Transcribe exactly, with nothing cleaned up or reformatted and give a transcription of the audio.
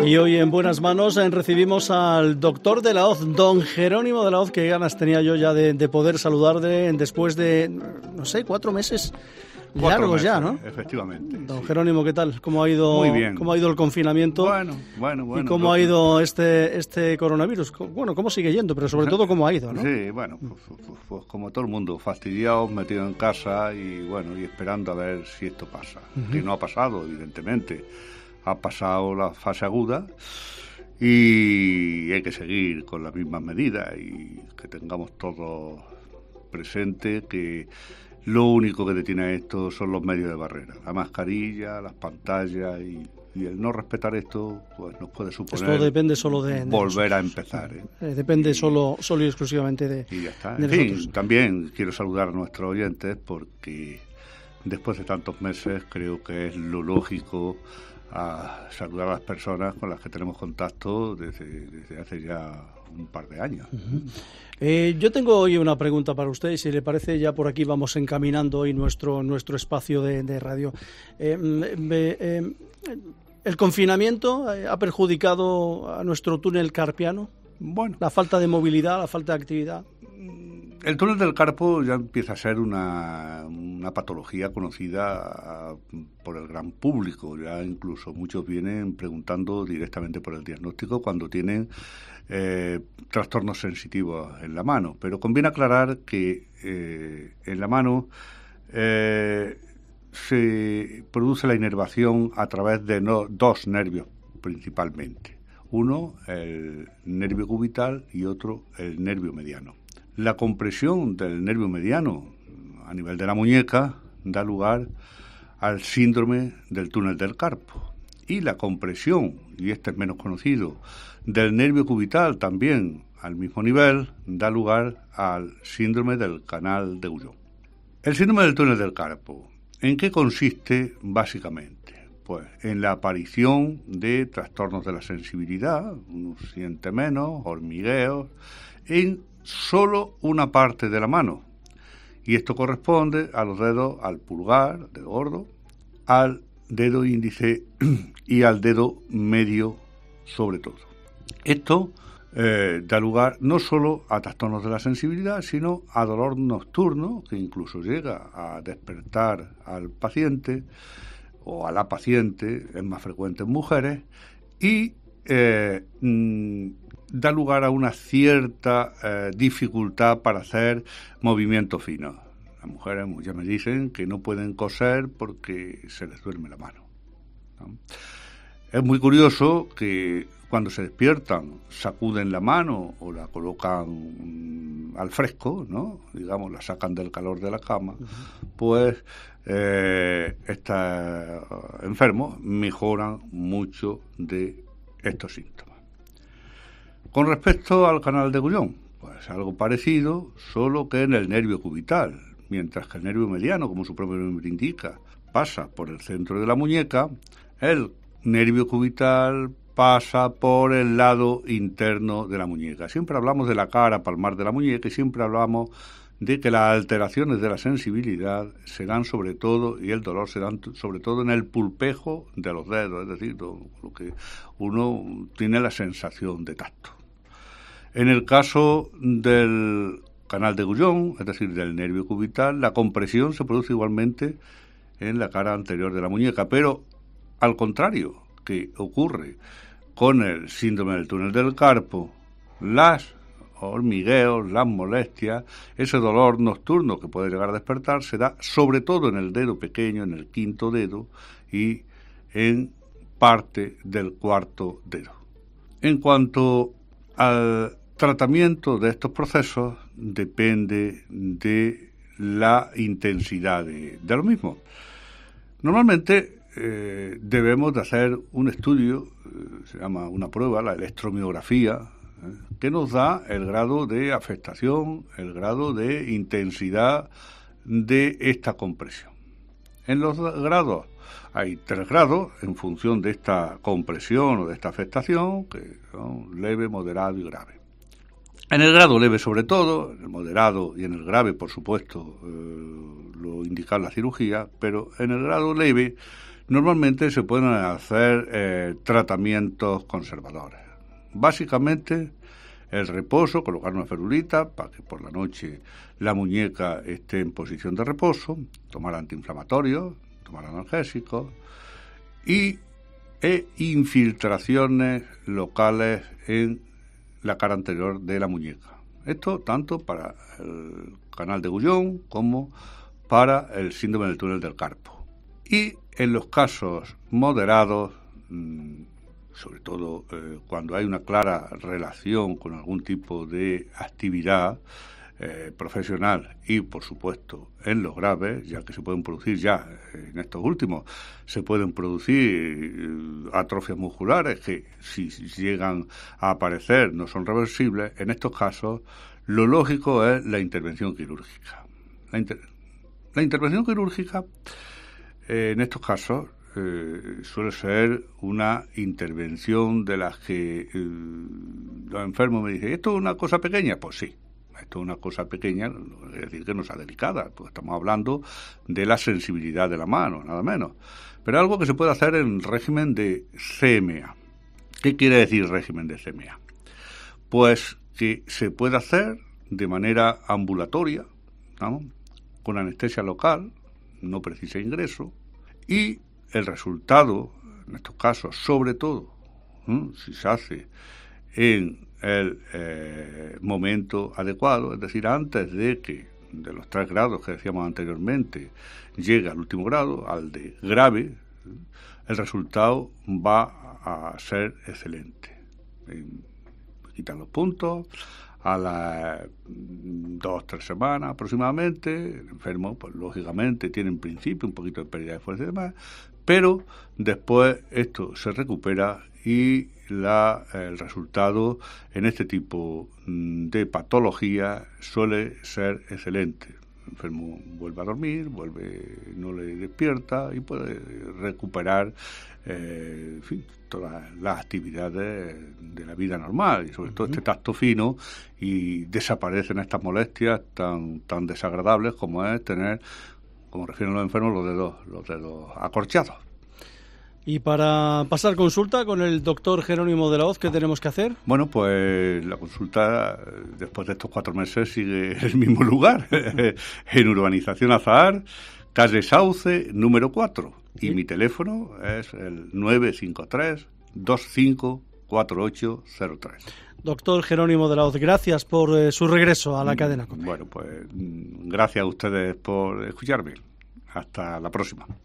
Y hoy en Buenas Manos eh, recibimos al doctor de la Hoz, don Jerónimo de la Hoz. Qué ganas tenía yo ya de, de poder saludarle después de, no sé, cuatro meses cuatro largos meses, ya, ¿no? Efectivamente. Don sí. Jerónimo, ¿qué tal? ¿Cómo ha ido, Muy bien. ¿Cómo ha ido el confinamiento? Bueno, bueno, bueno. ¿Y cómo lo... ha ido este, este coronavirus? Bueno, ¿cómo sigue yendo? Pero sobre todo, ¿cómo ha ido, no? Sí, bueno, pues, pues, pues como todo el mundo, fastidiados, metidos en casa y, bueno, y esperando a ver si esto pasa. Uh-huh. Que no ha pasado, evidentemente. Ha pasado la fase aguda y hay que seguir con las mismas medidas y que tengamos todos presente que lo único que detiene a esto son los medios de barrera, la mascarilla, las pantallas y, y el no respetar esto pues nos puede suponer esto depende solo de, de volver nosotros. a empezar. ¿eh? Eh, depende y, solo, solo y exclusivamente de, y ya está. de en nosotros. Fin, también quiero saludar a nuestros oyentes porque después de tantos meses creo que es lo lógico a saludar a las personas con las que tenemos contacto desde, desde hace ya un par de años. Uh-huh. Eh, yo tengo hoy una pregunta para usted, y si le parece ya por aquí vamos encaminando hoy nuestro nuestro espacio de, de radio. Eh, eh, eh, ¿El confinamiento ha perjudicado a nuestro túnel carpiano? Bueno, la falta de movilidad, la falta de actividad. El túnel del Carpo ya empieza a ser una, una patología conocida por el gran público. Ya incluso muchos vienen preguntando directamente por el diagnóstico cuando tienen eh, trastornos sensitivos en la mano. Pero conviene aclarar que eh, en la mano eh, se produce la inervación a través de no, dos nervios principalmente. Uno, el nervio cubital, y otro, el nervio mediano. La compresión del nervio mediano a nivel de la muñeca da lugar al síndrome del túnel del carpo. Y la compresión, y este es menos conocido, del nervio cubital también al mismo nivel, da lugar al síndrome del canal de Huyón. El síndrome del túnel del carpo, ¿en qué consiste básicamente? Pues en la aparición de trastornos de la sensibilidad, uno siente menos, hormigueos, en solo una parte de la mano, y esto corresponde a los dedos, al pulgar, dedo gordo, al dedo índice y al dedo medio sobre todo. Esto eh, da lugar no solo a trastornos de la sensibilidad, sino a dolor nocturno, que incluso llega a despertar al paciente o a la paciente, es más frecuente en mujeres, y eh, mmm, da lugar a una cierta eh, dificultad para hacer movimientos finos. Las mujeres muchas me dicen que no pueden coser porque se les duerme la mano, ¿no? Es muy curioso que cuando se despiertan sacuden la mano o la colocan um, al fresco, ¿no? Digamos, la sacan del calor de la cama, uh-huh. pues eh, estos enfermos mejoran mucho de estos síntomas. Con respecto al canal de Huyón, pues algo parecido, solo que en el nervio cubital, mientras que el nervio mediano, como su propio nombre indica, pasa por el centro de la muñeca, el nervio cubital pasa por el lado interno de la muñeca. Siempre hablamos de la cara palmar de la muñeca y siempre hablamos de que las alteraciones de la sensibilidad se dan sobre todo, y el dolor se dan sobre todo en el pulpejo de los dedos, es decir, lo que uno tiene la sensación de tacto. En el caso del canal de Huyón, es decir, del nervio cubital, la compresión se produce igualmente en la cara anterior de la muñeca, pero al contrario que ocurre con el síndrome del túnel del carpo, las hormigueos, las molestias, ese dolor nocturno que puede llegar a despertar se da sobre todo en el dedo pequeño, en el quinto dedo y en parte del cuarto dedo. En cuanto al tratamiento de estos procesos, depende de la intensidad de, de lo mismo. Normalmente eh, debemos de hacer un estudio, eh, se llama una prueba, la electromiografía, eh, que nos da el grado de afectación, el grado de intensidad de esta compresión. En los grados hay tres grados en función de esta compresión o de esta afectación, que son leve, moderado y grave. En el grado leve sobre todo, en el moderado y en el grave, por supuesto, eh, lo indica la cirugía, pero en el grado leve normalmente se pueden hacer eh, tratamientos conservadores. Básicamente, el reposo, colocar una ferulita para que por la noche la muñeca esté en posición de reposo, tomar antiinflamatorios, tomar analgésicos y e infiltraciones locales en la cara anterior de la muñeca. Esto tanto para el canal de Gullón como para el síndrome del túnel del carpo. Y en los casos moderados, sobre todo eh, cuando hay una clara relación con algún tipo de actividad eh, profesional y, por supuesto, en los graves, ya que se pueden producir ya, eh, en estos últimos, se pueden producir eh, atrofias musculares que, si llegan a aparecer, no son reversibles. En estos casos, lo lógico es la intervención quirúrgica. La, inter- la intervención quirúrgica, eh, en estos casos, Eh, suele ser una intervención de las que eh, los enfermos me dicen, ¿esto es una cosa pequeña? Pues sí, esto es una cosa pequeña, no quiere decir que no sea delicada, pues estamos hablando de la sensibilidad de la mano, nada menos. Pero algo que se puede hacer en régimen de C M A. ¿Qué quiere decir régimen de C M A? Pues que se puede hacer de manera ambulatoria, ¿no?, con anestesia local, no precisa ingreso, y el resultado, en estos casos, sobre todo, ¿eh?, si se hace en el eh, momento adecuado, es decir, antes de que de los tres grados que decíamos anteriormente llegue al último grado, al de grave, ¿eh?, el resultado va a ser excelente. Eh, quitan los puntos, a las dos, tres semanas aproximadamente, el enfermo, pues lógicamente, tiene en principio un poquito de pérdida de fuerza y demás, pero después esto se recupera y la, el resultado en este tipo de patología suele ser excelente. El enfermo vuelve a dormir, vuelve, no le despierta y puede recuperar eh, en fin, todas las actividades de la vida normal y sobre todo este tacto fino, y desaparecen estas molestias tan tan desagradables como es tener, como refieren los enfermos, los dedos, los dedos acorchados. Y para pasar consulta con el doctor Jerónimo de la Hoz, ¿qué tenemos que hacer? Bueno, pues la consulta después de estos cuatro meses sigue en el mismo lugar, en Urbanización Azahar, calle Sauce, número cuatro. Y ¿sí? Mi teléfono es el nueve cinco tres, dos cinco cuatro ocho cero tres. Doctor Jerónimo de la Hoz, gracias por eh, su regreso a la cadena COPE. Bueno, pues gracias a ustedes por escucharme. Hasta la próxima.